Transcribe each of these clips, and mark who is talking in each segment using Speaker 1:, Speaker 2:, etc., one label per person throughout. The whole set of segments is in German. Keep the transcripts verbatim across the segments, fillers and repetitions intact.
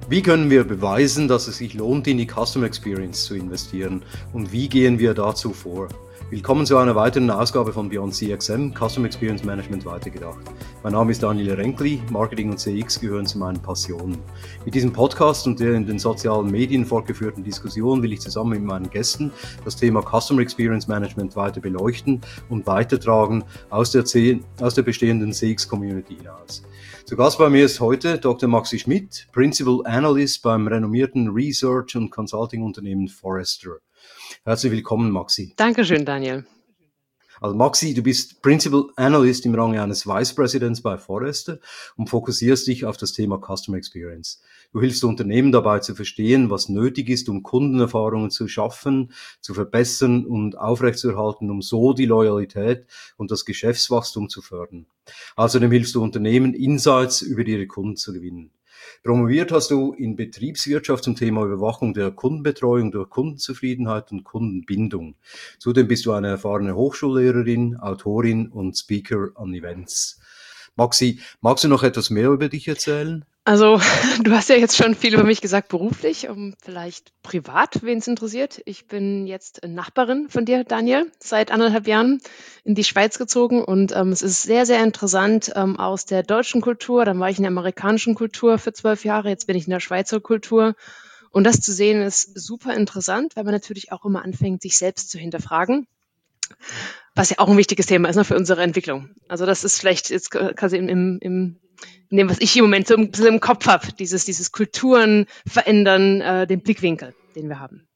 Speaker 1: Wie können wir beweisen, dass es sich lohnt, in die Customer Experience zu investieren? Und wie gehen wir dazu vor? Willkommen zu einer weiteren Ausgabe von Beyond C X M, Customer Experience Management weitergedacht. Mein Name ist Daniel Renkli, Marketing und C X gehören zu meinen Passionen. Mit diesem Podcast und der in den sozialen Medien fortgeführten Diskussion will ich zusammen mit meinen Gästen das Thema Customer Experience Management weiter beleuchten und weitertragen aus der, C- aus der bestehenden C X-Community hinaus. Zu Gast bei mir ist heute Doktor Maxi Schmidt, Principal Analyst beim renommierten Research- und Consulting-Unternehmen Forrester. Herzlich willkommen, Maxi.
Speaker 2: Dankeschön, Daniel.
Speaker 1: Also Maxi, du bist Principal Analyst im Range eines Vice Presidents bei Forrester und fokussierst dich auf das Thema Customer Experience. Du hilfst Unternehmen dabei zu verstehen, was nötig ist, um Kundenerfahrungen zu schaffen, zu verbessern und aufrechtzuerhalten, um so die Loyalität und das Geschäftswachstum zu fördern. Außerdem hilfst du Unternehmen, Insights über ihre Kunden zu gewinnen. Promoviert hast du in Betriebswirtschaft zum Thema Überwachung der Kundenbetreuung durch Kundenzufriedenheit und Kundenbindung. Zudem bist du eine erfahrene Hochschullehrerin, Autorin und Speaker an Events. Maxi, magst du noch etwas mehr über dich erzählen?
Speaker 2: Also, du hast ja jetzt schon viel über mich gesagt, beruflich, um vielleicht privat, wen es interessiert. Ich bin jetzt Nachbarin von dir, Daniel, seit anderthalb Jahren in die Schweiz gezogen und ähm, es ist sehr, sehr interessant ähm, aus der deutschen Kultur. Dann war ich in der amerikanischen Kultur für zwölf Jahre, jetzt bin ich in der Schweizer Kultur. Und das zu sehen ist super interessant, weil man natürlich auch immer anfängt, sich selbst zu hinterfragen. Was ja auch ein wichtiges Thema ist, ne, für unsere Entwicklung. Also das ist vielleicht jetzt quasi im, im, im in dem, was ich im Moment so ein bisschen im Kopf habe, dieses, dieses Kulturen verändern, äh, den Blickwinkel, den wir haben.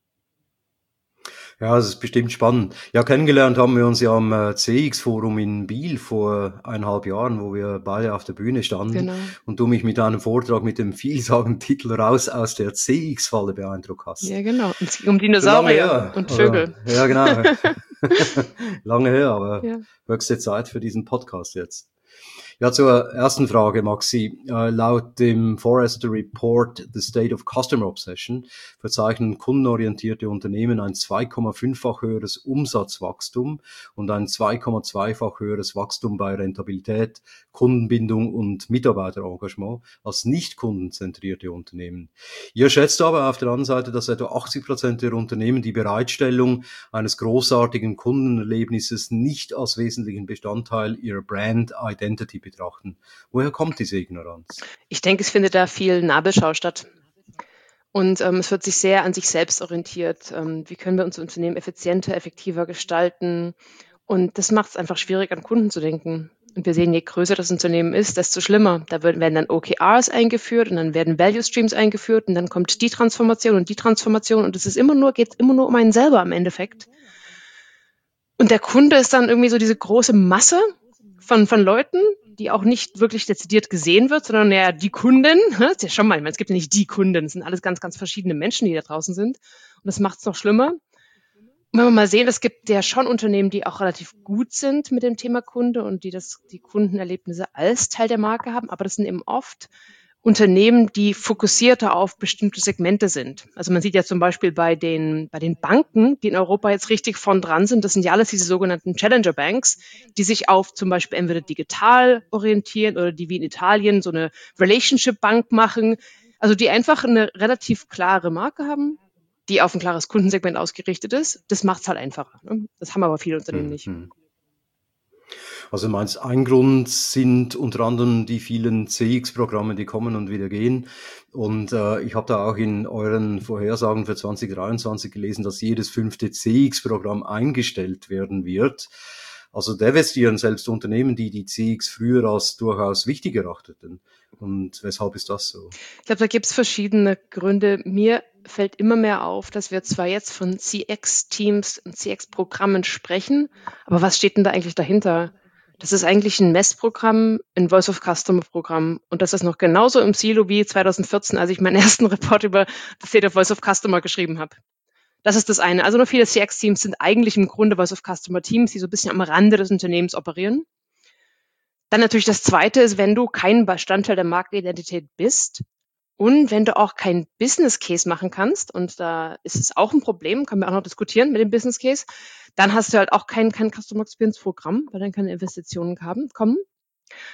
Speaker 1: Ja, das ist bestimmt spannend. Ja, kennengelernt haben wir uns ja am äh, C X-Forum in Biel vor eineinhalb Jahren, wo wir beide auf der Bühne standen
Speaker 2: Genau.
Speaker 1: und du mich mit einem Vortrag mit dem vielsagenden Titel Raus aus der C X-Falle beeindruckt hast.
Speaker 2: Ja, genau. Und es ging um
Speaker 1: Schon lange
Speaker 2: Dinosaurier
Speaker 1: her.
Speaker 2: und
Speaker 1: Also,
Speaker 2: Vögel.
Speaker 1: ja, genau. Lange her, aber
Speaker 2: Ja.
Speaker 1: höchste Zeit für diesen Podcast jetzt. Ja, zur ersten Frage, Maxi. Äh, laut dem Forrester Report The State of Customer Obsession verzeichnen kundenorientierte Unternehmen ein zwei Komma fünffach höheres Umsatzwachstum und ein zwei Komma zweifach höheres Wachstum bei Rentabilität, Kundenbindung und Mitarbeiterengagement als nicht kundenzentrierte Unternehmen. Ihr schätzt aber auf der anderen Seite, dass etwa achtzig Prozent der Unternehmen die Bereitstellung eines großartigen Kundenerlebnisses nicht als wesentlichen Bestandteil ihrer Brand Identity betrachten. Woher kommt diese Ignoranz?
Speaker 2: Ich denke, es findet da viel Nabelschau statt. Und ähm, es wird sich sehr an sich selbst orientiert. Ähm, wie können wir unser Unternehmen effizienter, effektiver gestalten? Und das macht es einfach schwierig, an Kunden zu denken. Und wir sehen, je größer das Unternehmen ist, desto schlimmer. Da werden dann O K Rs eingeführt und dann werden Value Streams eingeführt und dann kommt die Transformation und die Transformation und es ist immer nur, geht immer nur um einen selber im Endeffekt. Und der Kunde ist dann irgendwie so diese große Masse von, von Leuten, die auch nicht wirklich dezidiert gesehen wird, sondern ja die Kunden. Das ist ja schon mal, ich meine, es gibt ja nicht die Kunden, es sind alles ganz, ganz verschiedene Menschen, die da draußen sind. Und das macht es noch schlimmer. Und wenn wir mal sehen, es gibt ja schon Unternehmen, die auch relativ gut sind mit dem Thema Kunde und die das, die Kundenerlebnisse als Teil der Marke haben, aber das sind eben oft Unternehmen, die fokussierter auf bestimmte Segmente sind. Also man sieht ja zum Beispiel bei den, bei den Banken, die in Europa jetzt richtig vorn dran sind, das sind ja alles diese sogenannten Challenger Banks, die sich auf zum Beispiel entweder digital orientieren oder die wie in Italien so eine Relationship Bank machen. Also die einfach eine relativ klare Marke haben, die auf ein klares Kundensegment ausgerichtet ist. Das macht es halt einfacher. Ne? Das haben aber viele Unternehmen nicht.
Speaker 1: Mhm. Also du meinst, ein Grund sind unter anderem die vielen C X-Programme, die kommen und wieder gehen. Und äh, ich habe da auch in euren Vorhersagen für zwanzig dreiundzwanzig gelesen, dass jedes fünfte C X-Programm eingestellt werden wird. Also devastieren selbst Unternehmen, die die C X früher als durchaus wichtig erachteten. Und weshalb ist das so?
Speaker 2: Ich glaube, da gibt es verschiedene Gründe. Mir fällt immer mehr auf, dass wir zwar jetzt von C X-Teams und C X-Programmen sprechen, aber was steht denn da eigentlich dahinter? Das ist eigentlich ein Messprogramm, ein Voice-of-Customer-Programm und das ist noch genauso im Silo wie zwanzig vierzehn, als ich meinen ersten Report über das State of Voice of Customer geschrieben habe. Das ist das eine. Also nur viele C X-Teams sind eigentlich im Grunde Voice-of-Customer-Teams, die so ein bisschen am Rande des Unternehmens operieren. Dann natürlich das Zweite ist, wenn du kein Bestandteil der Markenidentität bist und wenn du auch keinen Business Case machen kannst, und da ist es auch ein Problem, können wir auch noch diskutieren mit dem Business Case, dann hast du halt auch kein, kein Customer Experience Programm, weil dann keine Investitionen haben, kommen.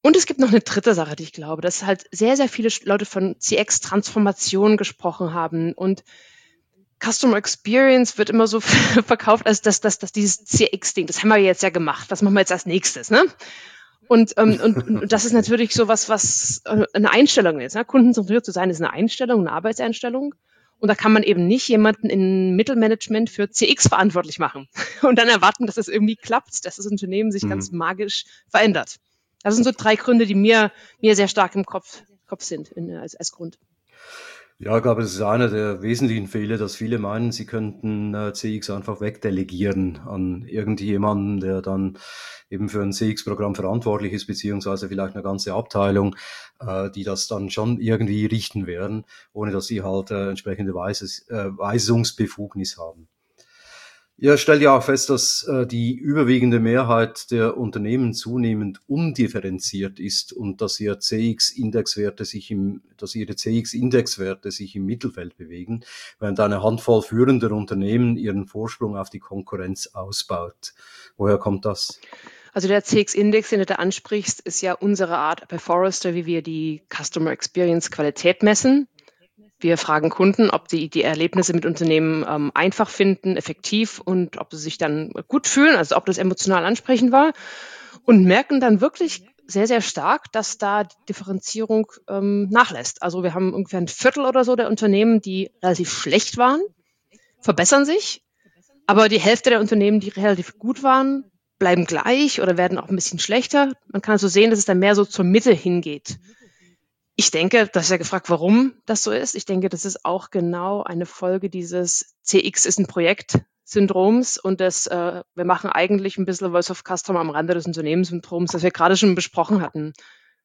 Speaker 2: Und es gibt noch eine dritte Sache, die ich glaube, dass halt sehr, sehr viele Leute von C X-Transformation gesprochen haben. Und Customer Experience wird immer so verkauft als das, das, das dieses C X-Ding. Das haben wir jetzt ja gemacht. Was machen wir jetzt als nächstes, ne? Und, ähm, und, und das ist
Speaker 1: Okay.
Speaker 2: natürlich so was, was äh, eine Einstellung ist. Ne? Kundenzentriert zu sein ist eine Einstellung, eine Arbeitseinstellung. Und da kann man eben nicht jemanden in Mittelmanagement für C X verantwortlich machen und dann erwarten, dass es irgendwie klappt, dass das Unternehmen sich ganz
Speaker 1: Mhm.
Speaker 2: magisch verändert. Das sind so drei Gründe, die mir, mir sehr stark im Kopf, Kopf sind in, als, als Grund.
Speaker 1: Ja, ich glaube, das ist einer der wesentlichen Fehler, dass viele meinen, sie könnten äh, C X einfach wegdelegieren an irgendjemanden, der dann eben für ein C X-Programm verantwortlich ist, beziehungsweise vielleicht eine ganze Abteilung, äh, die das dann schon irgendwie richten werden, ohne dass sie halt äh, entsprechende Weises, äh, Weisungsbefugnis haben. Ihr stellt ja auch fest, dass äh, die überwiegende Mehrheit der Unternehmen zunehmend undifferenziert ist und dass ihr C X-Indexwerte sich im, dass ihre C X-Indexwerte sich im Mittelfeld bewegen, während eine Handvoll führender Unternehmen ihren Vorsprung auf die Konkurrenz ausbaut. Woher kommt das?
Speaker 2: Also der C X-Index, den du da ansprichst, ist ja unsere Art bei Forrester, wie wir die Customer Experience Qualität messen. Wir fragen Kunden, ob sie die Erlebnisse mit Unternehmen ähm, einfach finden, effektiv und ob sie sich dann gut fühlen, also ob das emotional ansprechend war, und merken dann wirklich sehr, sehr stark, dass da die Differenzierung ähm, nachlässt. Also wir haben ungefähr ein Viertel oder so der Unternehmen, die relativ schlecht waren, verbessern sich, aber die Hälfte der Unternehmen, die relativ gut waren, bleiben gleich oder werden auch ein bisschen schlechter. Man kann also sehen, dass es dann mehr so zur Mitte hingeht. Ich denke, du hast ja gefragt, warum das so ist. Ich denke, das ist auch genau eine Folge dieses C X ist ein Projekt-Syndroms und das, äh, wir machen eigentlich ein bisschen Voice of Customer am Rande des Unternehmenssyndroms, das wir gerade schon besprochen hatten.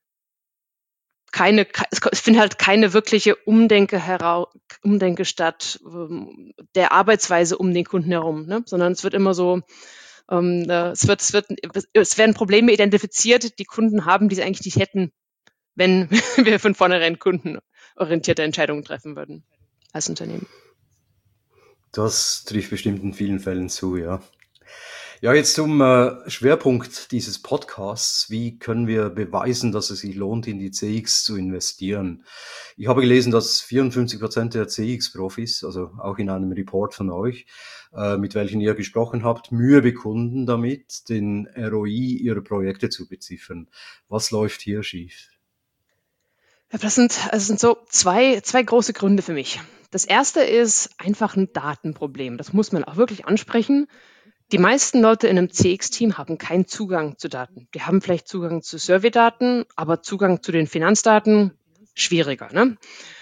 Speaker 2: Keine, es findet halt keine wirkliche Umdenke, herau, Umdenke statt ähm, der Arbeitsweise um den Kunden herum, ne? Sondern es wird immer so, ähm, äh, es, wird, es, wird, es werden Probleme identifiziert, die Kunden haben, die sie eigentlich nicht hätten, wenn wir von vornherein kundenorientierte Entscheidungen treffen würden als Unternehmen.
Speaker 1: Das trifft bestimmt in vielen Fällen zu, ja. Ja, jetzt zum äh, Schwerpunkt dieses Podcasts. Wie können wir beweisen, dass es sich lohnt, in die C X zu investieren? Ich habe gelesen, dass vierundfünfzig Prozent der C X-Profis, also auch in einem Report von euch, äh, mit welchen ihr gesprochen habt, Mühe bekunden damit, den R O I ihrer Projekte zu beziffern. Was läuft hier schief?
Speaker 2: Ja, das sind, das sind so zwei, zwei große Gründe für mich. Das erste ist einfach ein Datenproblem. Das muss man auch wirklich ansprechen. Die meisten Leute in einem C X-Team haben keinen Zugang zu Daten. Die haben vielleicht Zugang zu Survey-Daten, aber Zugang zu den Finanzdaten schwieriger, ne?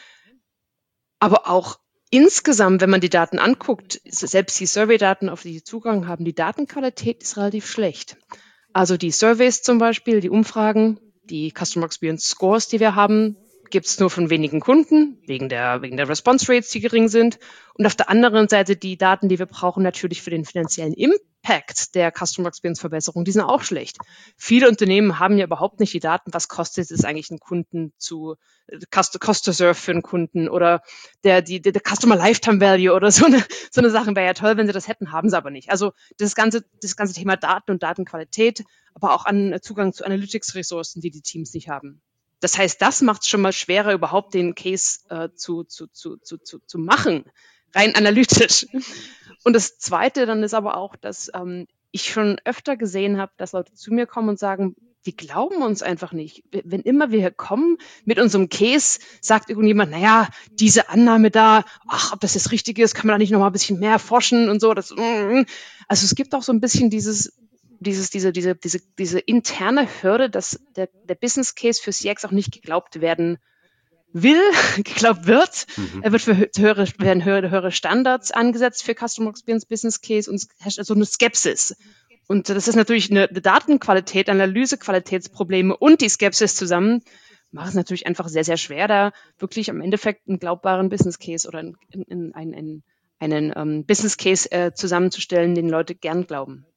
Speaker 2: Aber auch insgesamt, wenn man die Daten anguckt, selbst die Survey-Daten, auf die sie Zugang haben, die Datenqualität ist relativ schlecht. Also die Surveys zum Beispiel, die Umfragen, die Customer Experience Scores, die wir haben, gibt es nur von wenigen Kunden, wegen der, wegen der Response Rates, die gering sind. Und auf der anderen Seite die Daten, die wir brauchen, natürlich für den finanziellen Impact der Customer Experience Verbesserung, die sind auch schlecht. Viele Unternehmen haben ja überhaupt nicht die Daten, was kostet es eigentlich, einen Kunden zu, Cost, Cost to Serve für einen Kunden oder der, die, der Customer Lifetime Value oder so eine, so eine Sache wäre ja toll, wenn sie das hätten, haben sie aber nicht. Also das ganze, das ganze Thema Daten und Datenqualität, aber auch an Zugang zu Analytics-Ressourcen, die die Teams nicht haben. Das heißt, das macht es schon mal schwerer, überhaupt den Case äh, zu, zu, zu, zu, zu, zu machen, rein analytisch. Und das Zweite dann ist aber auch, dass ähm, ich schon öfter gesehen habe, dass Leute zu mir kommen und sagen, die glauben uns einfach nicht. Wenn immer wir hier kommen mit unserem Case, sagt irgendjemand, naja, diese Annahme da, ach, ob das jetzt richtig ist, kann man da nicht noch mal ein bisschen mehr forschen und so. Das, also es gibt auch so ein bisschen dieses, dieses, diese, diese, diese, diese interne Hürde, dass der, der Business Case für C X auch nicht geglaubt werden will, geglaubt wird.
Speaker 1: Mhm.
Speaker 2: Er wird für höhere, werden höhere, höhere Standards angesetzt für Customer Experience Business Case und es herrscht also eine Skepsis. Und das ist natürlich eine, eine Datenqualität, Analysequalitätsprobleme und die Skepsis zusammen macht es natürlich einfach sehr, sehr schwer, da wirklich am Endeffekt einen glaubbaren Business Case oder einen, einen, einen, einen ähm, Business Case äh, zusammenzustellen, den Leute gern glauben.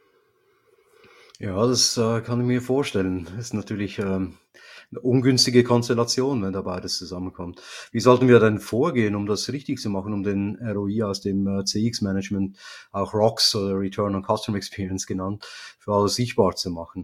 Speaker 1: Ja, das äh, kann ich mir vorstellen. Das ist natürlich ähm, eine ungünstige Konstellation, wenn da beides zusammenkommt. Wie sollten wir denn vorgehen, um das richtig zu machen, um den R O I aus dem äh, C X-Management, auch R O C S oder Return on Customer Experience genannt, für alle sichtbar zu machen?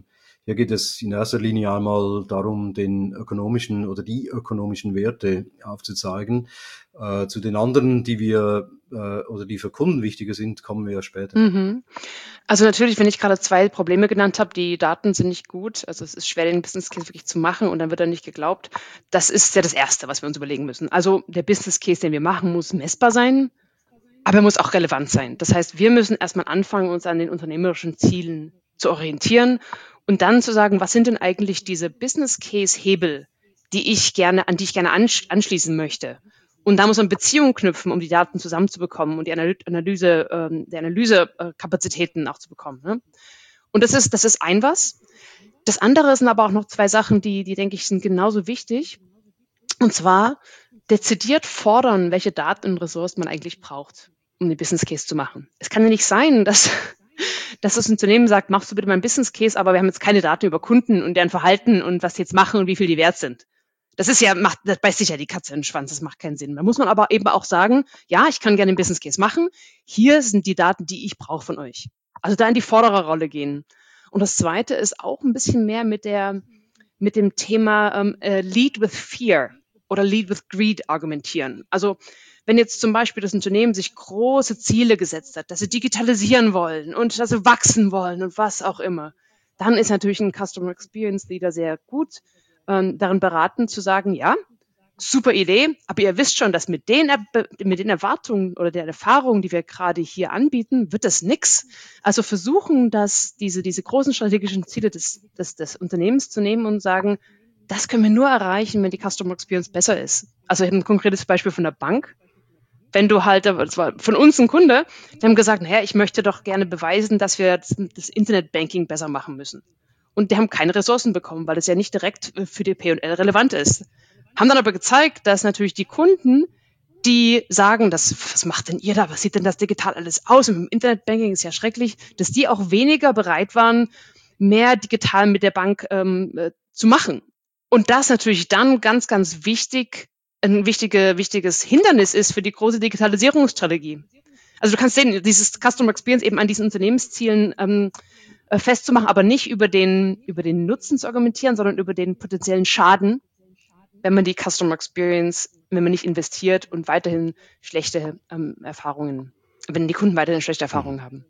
Speaker 1: Hier geht es in erster Linie einmal darum, den ökonomischen oder die ökonomischen Werte aufzuzeigen. Äh, zu den anderen, die wir äh, oder die für Kunden wichtiger sind, kommen wir ja später noch.
Speaker 2: Mhm. Also natürlich, wenn ich gerade zwei Probleme genannt habe, die Daten sind nicht gut, also es ist schwer, den Business Case wirklich zu machen und dann wird er nicht geglaubt. Das ist ja das Erste, was wir uns überlegen müssen. Also der Business Case, den wir machen, muss messbar sein, aber er muss auch relevant sein. Das heißt, wir müssen erstmal anfangen, uns an den unternehmerischen Zielen zu orientieren und dann zu sagen, was sind denn eigentlich diese Business Case Hebel, die ich gerne, an die ich gerne ansch- anschließen möchte. Und da muss man Beziehungen knüpfen, um die Daten zusammenzubekommen und die Analy- Analyse, ähm, die Analysekapazitäten auch zu bekommen. Ne? Und das ist, das ist ein was. Das andere sind aber auch noch zwei Sachen, die, die denke ich, sind genauso wichtig. Und zwar dezidiert fordern, welche Daten und Ressourcen man eigentlich braucht, um den Business Case zu machen. Es kann ja nicht sein, dass, dass das Unternehmen sagt, machst du bitte meinen Business Case, aber wir haben jetzt keine Daten über Kunden und deren Verhalten und was die jetzt machen und wie viel die wert sind. Das ist ja, macht, das beißt sich ja die Katze in den Schwanz, das macht keinen Sinn. Da muss man aber eben auch sagen, ja, ich kann gerne einen Business Case machen. Hier sind die Daten, die ich brauche von euch. Also da in die vordere Rolle gehen. Und das zweite ist auch ein bisschen mehr mit der, mit dem Thema ähm, äh, Lead with Fear oder Lead with Greed argumentieren. Also wenn jetzt zum Beispiel das Unternehmen sich große Ziele gesetzt hat, dass sie digitalisieren wollen und dass sie wachsen wollen und was auch immer, dann ist natürlich ein Customer Experience Leader sehr gut ähm, darin beraten zu sagen, ja, super Idee, aber ihr wisst schon, dass mit den, mit den Erwartungen oder der Erfahrungen, die wir gerade hier anbieten, wird das nix. Also versuchen, dass diese, diese großen strategischen Ziele des, des, des Unternehmens zu nehmen und sagen, das können wir nur erreichen, wenn die Customer Experience besser ist. Also ich habe ein konkretes Beispiel von der Bank. Wenn du halt, das war von uns ein Kunde, die haben gesagt, naja, ich möchte doch gerne beweisen, dass wir das, das Internetbanking besser machen müssen. Und die haben keine Ressourcen bekommen, weil das ja nicht direkt für die P und L relevant ist. Haben dann aber gezeigt, dass natürlich die Kunden, die sagen, das, was macht denn ihr da? Was sieht denn das digital alles aus? Und im Internetbanking ist ja schrecklich, dass die auch weniger bereit waren, mehr digital mit der Bank ähm, äh, zu machen. Und das natürlich dann ganz, ganz wichtig, ein wichtige, wichtiges Hindernis ist für die große Digitalisierungsstrategie. Also du kannst sehen, dieses Customer Experience eben an diesen Unternehmenszielen ähm, äh, festzumachen, aber nicht über den, über den Nutzen zu argumentieren, sondern über den potenziellen Schaden, wenn man die Customer Experience, wenn man nicht investiert und weiterhin schlechte ähm, Erfahrungen, wenn die Kunden weiterhin schlechte Erfahrungen
Speaker 1: Mhm.
Speaker 2: haben.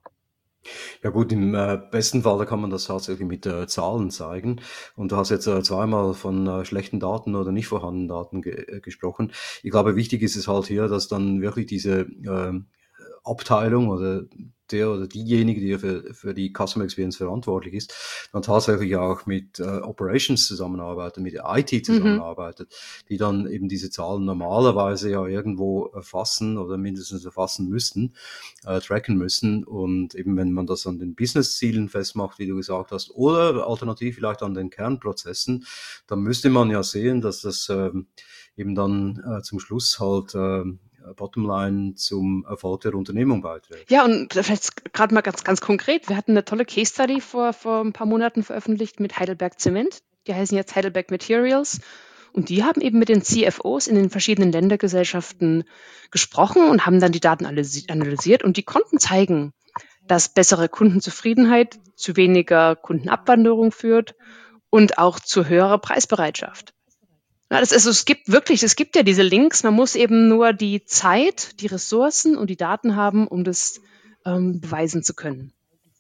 Speaker 1: Ja gut, im äh, besten Fall, da kann man das tatsächlich mit äh, Zahlen zeigen. Und du hast jetzt äh, zweimal von äh, schlechten Daten oder nicht vorhandenen Daten ge äh, gesprochen. Ich glaube, wichtig ist es halt hier, dass dann wirklich diese äh, Abteilung oder der oder diejenige, die für, für die Customer Experience verantwortlich ist, dann tatsächlich auch mit äh, Operations zusammenarbeitet, mit I T
Speaker 2: Mhm.
Speaker 1: zusammenarbeitet, die dann eben diese Zahlen normalerweise ja irgendwo erfassen oder mindestens erfassen müssten, äh, tracken müssen. Und eben wenn man das an den Business-Zielen festmacht, wie du gesagt hast, oder alternativ vielleicht an den Kernprozessen, dann müsste man ja sehen, dass das ähm, eben dann äh, zum Schluss halt ähm, Bottomline zum Erfolg der Unternehmung beiträgt.
Speaker 2: Ja, und vielleicht gerade mal ganz, ganz konkret. Wir hatten eine tolle Case Study vor, vor ein paar Monaten veröffentlicht mit Heidelberg Zement. Die heißen jetzt Heidelberg Materials. Und die haben eben mit den C F Os in den verschiedenen Ländergesellschaften gesprochen und haben dann die Daten analysiert und die konnten zeigen, dass bessere Kundenzufriedenheit zu weniger Kundenabwanderung führt und auch zu höherer Preisbereitschaft. Ja, das ist, es gibt wirklich, es gibt ja diese Links, man muss eben nur die Zeit, die Ressourcen und die Daten haben, um das ähm, beweisen zu können.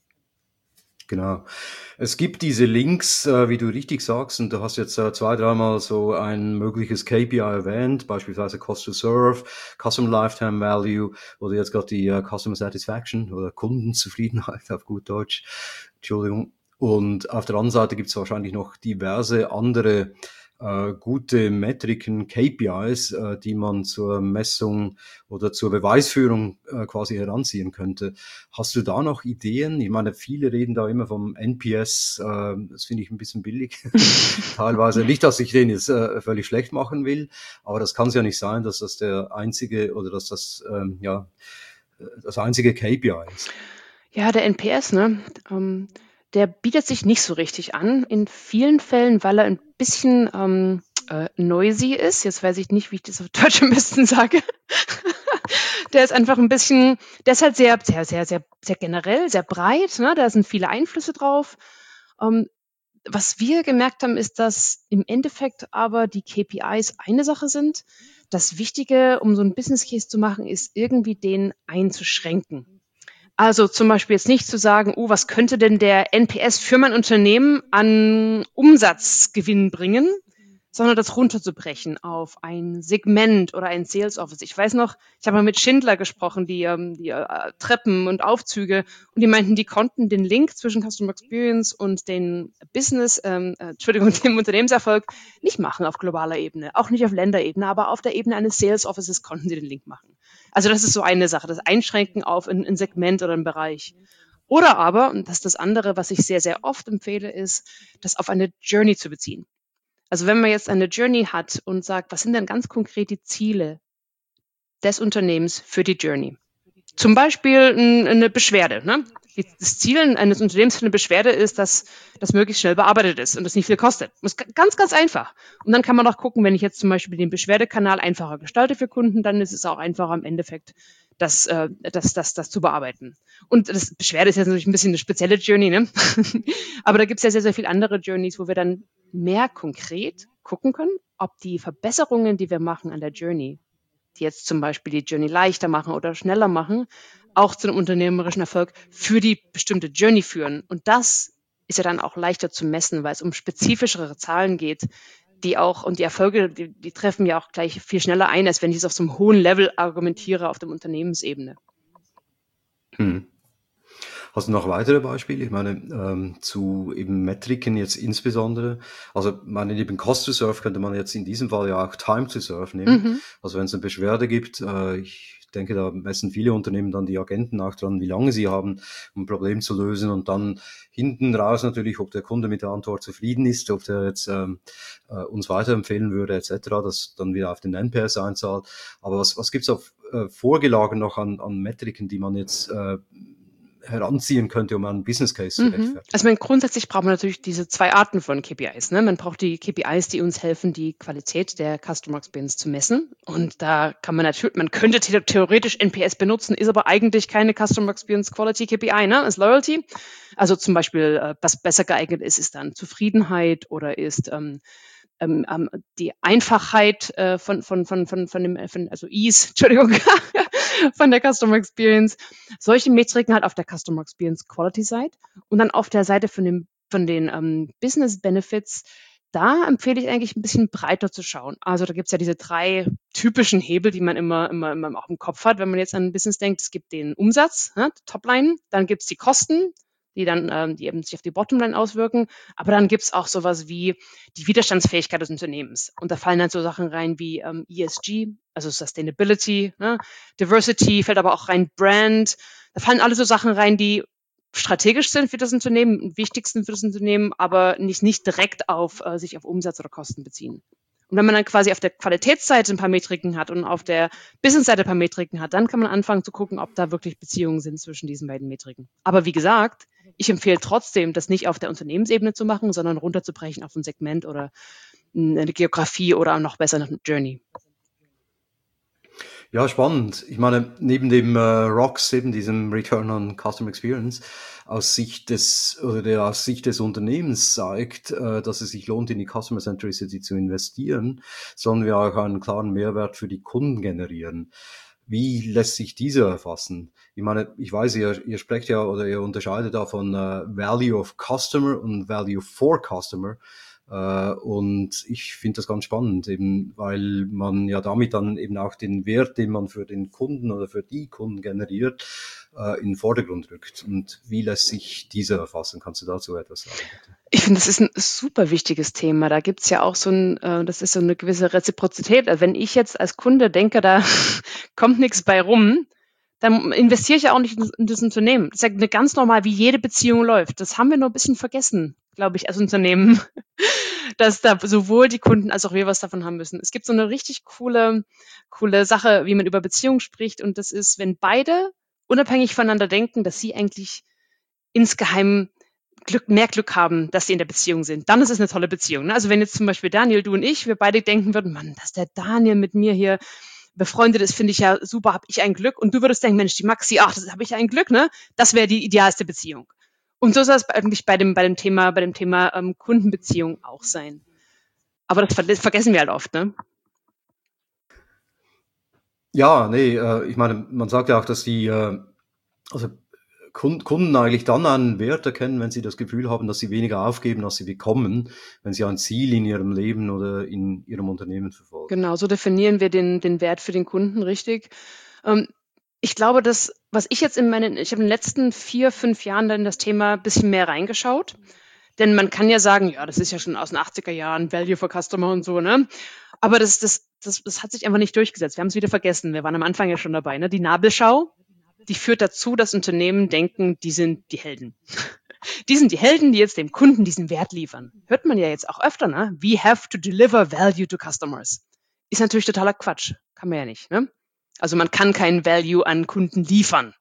Speaker 1: Genau. Es gibt diese Links, äh, wie du richtig sagst, und du hast jetzt äh, zwei, dreimal so ein mögliches K P I erwähnt, beispielsweise Cost to Serve, Customer Lifetime Value oder jetzt gerade die äh, Customer Satisfaction oder Kundenzufriedenheit auf gut Deutsch. Entschuldigung. Und auf der anderen Seite gibt es wahrscheinlich noch diverse andere äh, gute Metriken, K P Is, äh, die man zur Messung oder zur Beweisführung äh, quasi heranziehen könnte. Hast du da noch Ideen? Ich meine, viele reden da immer vom N P S, äh, das finde ich ein bisschen billig. Teilweise nicht, dass ich den jetzt äh, völlig schlecht machen will, aber das kann es ja nicht sein, dass das der einzige oder dass das ähm, ja das einzige K P I ist.
Speaker 2: Ja, der N P S, ne, ähm, der bietet sich nicht so richtig an. In vielen Fällen, weil er ein bisschen ähm, äh, noisy ist. Jetzt weiß ich nicht, wie ich das auf Deutsch am besten sage. Der ist einfach ein bisschen, der ist halt sehr, sehr, sehr, sehr, sehr generell, sehr breit. Ne? Da sind viele Einflüsse drauf. Ähm, Was wir gemerkt haben, ist, dass im Endeffekt aber die K P Is eine Sache sind. Das Wichtige, um so ein Business Case zu machen, ist irgendwie den einzuschränken. Also zum Beispiel jetzt nicht zu sagen, oh, was könnte denn der N P S für mein Unternehmen an Umsatzgewinn bringen, sondern das runterzubrechen auf ein Segment oder ein Sales Office. Ich weiß noch, ich habe mal mit Schindler gesprochen, die, ähm, die äh, Treppen und Aufzüge, und die meinten, die konnten den Link zwischen Customer Experience und den Business, ähm, äh, Entschuldigung, dem Unternehmenserfolg nicht machen auf globaler Ebene, auch nicht auf Länderebene, aber auf der Ebene eines Sales Offices konnten sie den Link machen. Also das ist so eine Sache, das Einschränken auf ein, ein Segment oder einen Bereich. Oder aber, und das ist das andere, was ich sehr, sehr oft empfehle, ist, das auf eine Journey zu beziehen. Also wenn man jetzt eine Journey hat und sagt, was sind denn ganz konkret die Ziele des Unternehmens für die Journey? Zum Beispiel n- eine Beschwerde. Ne? Die- Das Ziel eines Unternehmens für eine Beschwerde ist, dass das möglichst schnell bearbeitet ist und das nicht viel kostet. Das ist g- ganz, ganz einfach. Und dann kann man auch gucken, wenn ich jetzt zum Beispiel den Beschwerdekanal einfacher gestalte für Kunden, dann ist es auch einfacher im Endeffekt, das, äh, das, das, das zu bearbeiten. Und das Beschwerde ist jetzt natürlich ein bisschen eine spezielle Journey, ne? Aber da gibt es ja sehr, sehr viele andere Journeys, wo wir dann mehr konkret gucken können, ob die Verbesserungen, die wir machen an der Journey, die jetzt zum Beispiel die Journey leichter machen oder schneller machen, auch zu einem unternehmerischen Erfolg für die bestimmte Journey führen. Und das ist ja dann auch leichter zu messen, weil es um spezifischere Zahlen geht, die auch, und die Erfolge, die, die treffen ja auch gleich viel schneller ein, als wenn ich es auf so einem hohen Level argumentiere auf der Unternehmensebene.
Speaker 1: Hm. Hast du noch weitere Beispiele? Ich meine, ähm, zu eben Metriken jetzt insbesondere. Also, meine, neben Cost to Serve könnte man jetzt in diesem Fall ja auch Time to Serve nehmen.
Speaker 2: Mhm.
Speaker 1: Also, wenn es eine Beschwerde gibt, äh, ich denke, da messen viele Unternehmen dann die Agenten auch dran, wie lange sie haben, um ein Problem zu lösen, und dann hinten raus natürlich, ob der Kunde mit der Antwort zufrieden ist, ob der jetzt ähm, äh, uns weiterempfehlen würde, et cetera, das dann wieder auf den N P S einzahlt. Aber was, was gibt's auf äh, vorgelagert noch an, an Metriken, die man jetzt äh, heranziehen könnte, um einen Business Case zu
Speaker 2: Mhm. Also
Speaker 1: rechtfertigen?
Speaker 2: ich meine, grundsätzlich braucht man natürlich diese zwei Arten von K P Is. Ne? Man braucht die K P Is, die uns helfen, die Qualität der Customer Experience zu messen. Und da kann man natürlich, man könnte the- theoretisch N P S benutzen, ist aber eigentlich keine Customer Experience Quality K P I, ne? Ist Loyalty. Also zum Beispiel, äh, was besser geeignet ist, ist dann Zufriedenheit oder ist ähm, ähm, ähm, die Einfachheit äh, von, von, von, von, von dem, von, also Ease, Entschuldigung, von der Customer Experience. Solche Metriken halt auf der Customer Experience Quality Seite und dann auf der Seite von dem, von den ähm, Business Benefits. Da empfehle ich eigentlich ein bisschen breiter zu schauen. Also da gibt's ja diese drei typischen Hebel, die man immer, immer, immer auch im Kopf hat, wenn man jetzt an ein Business denkt. Es gibt den Umsatz, ne, Topline, dann gibt's die Kosten, die dann, ähm, die eben sich auf die Bottomline auswirken. Aber dann gibt's auch sowas wie die Widerstandsfähigkeit des Unternehmens. Und da fallen dann so Sachen rein wie ähm, E S G, also Sustainability, ne? Diversity fällt aber auch rein, Brand. Da fallen alle so Sachen rein, die strategisch sind für das Unternehmen, wichtig sind für das Unternehmen, aber nicht, nicht direkt auf äh, sich auf Umsatz oder Kosten beziehen. Und wenn man dann quasi auf der Qualitätsseite ein paar Metriken hat und auf der Businessseite ein paar Metriken hat, dann kann man anfangen zu gucken, ob da wirklich Beziehungen sind zwischen diesen beiden Metriken. Aber wie gesagt, ich empfehle trotzdem, das nicht auf der Unternehmensebene zu machen, sondern runterzubrechen auf ein Segment oder eine Geografie oder noch besser eine Journey.
Speaker 1: Ja, spannend. Ich meine, neben dem äh, R O X, eben diesem Return on Customer Experience, aus Sicht des oder der aus Sicht des Unternehmens zeigt, äh, dass es sich lohnt, in die Customer Centricity zu investieren, sollen wir auch einen klaren Mehrwert für die Kunden generieren. Wie lässt sich dieser erfassen? Ich meine, ich weiß, ihr, ihr sprecht ja oder ihr unterscheidet da von äh, Value of Customer und Value for Customer. Äh, und ich finde das ganz spannend, eben weil man ja damit dann eben auch den Wert, den man für den Kunden oder für die Kunden generiert, äh, in den Vordergrund rückt. Und wie lässt sich dieser erfassen? Kannst du dazu etwas sagen, bitte?
Speaker 2: Ich finde, das ist ein super wichtiges Thema. Da gibt's ja auch so ein, äh, das ist so eine gewisse Reziprozität. Also wenn ich jetzt als Kunde denke, da kommt nichts bei rum, dann investiere ich ja auch nicht in, in das Unternehmen. Das ist ja eine ganz normal, wie jede Beziehung läuft. Das haben wir nur ein bisschen vergessen, glaube ich, als Unternehmen, dass da sowohl die Kunden als auch wir was davon haben müssen. Es gibt so eine richtig coole, coole Sache, wie man über Beziehungen spricht. Und das ist, wenn beide unabhängig voneinander denken, dass sie eigentlich insgeheim Glück, mehr Glück haben, dass sie in der Beziehung sind, dann ist es eine tolle Beziehung. Ne? Also wenn jetzt zum Beispiel Daniel, du und ich, wir beide denken würden, Mann, dass der Daniel mit mir hier befreundet ist, finde ich ja super, habe ich ein Glück. Und du würdest denken, Mensch, die Maxi, ach, das habe ich ein Glück, ne? Das wäre die idealste Beziehung. Und so soll es eigentlich bei dem, bei dem Thema, bei dem Thema ähm, Kundenbeziehung auch sein. Aber das, ver das vergessen wir halt oft, ne?
Speaker 1: Ja, nee, äh, ich meine, man sagt ja auch, dass die, äh, also Kunden, Kunden eigentlich dann einen Wert erkennen, wenn sie das Gefühl haben, dass sie weniger aufgeben, als sie bekommen, wenn sie ein Ziel in ihrem Leben oder in ihrem Unternehmen verfolgen.
Speaker 2: Genau, so definieren wir den, den Wert für den Kunden, richtig. Ähm, ich glaube, dass, was ich jetzt in meinen, ich habe in den letzten vier, fünf Jahren dann in das Thema ein bisschen mehr reingeschaut. Denn man kann ja sagen, ja, das ist ja schon aus den achtziger Jahren, Value for Customer und so, ne? Aber das, das, das, das hat sich einfach nicht durchgesetzt. Wir haben es wieder vergessen. Wir waren am Anfang ja schon dabei, ne? Die Nabelschau, die führt dazu, dass Unternehmen denken, die sind die Helden. Die sind die Helden, die jetzt dem Kunden diesen Wert liefern. Hört man ja jetzt auch öfter, ne? We have to deliver value to customers. Ist natürlich totaler Quatsch. Kann man ja nicht, ne? Also man kann keinen Value an Kunden liefern.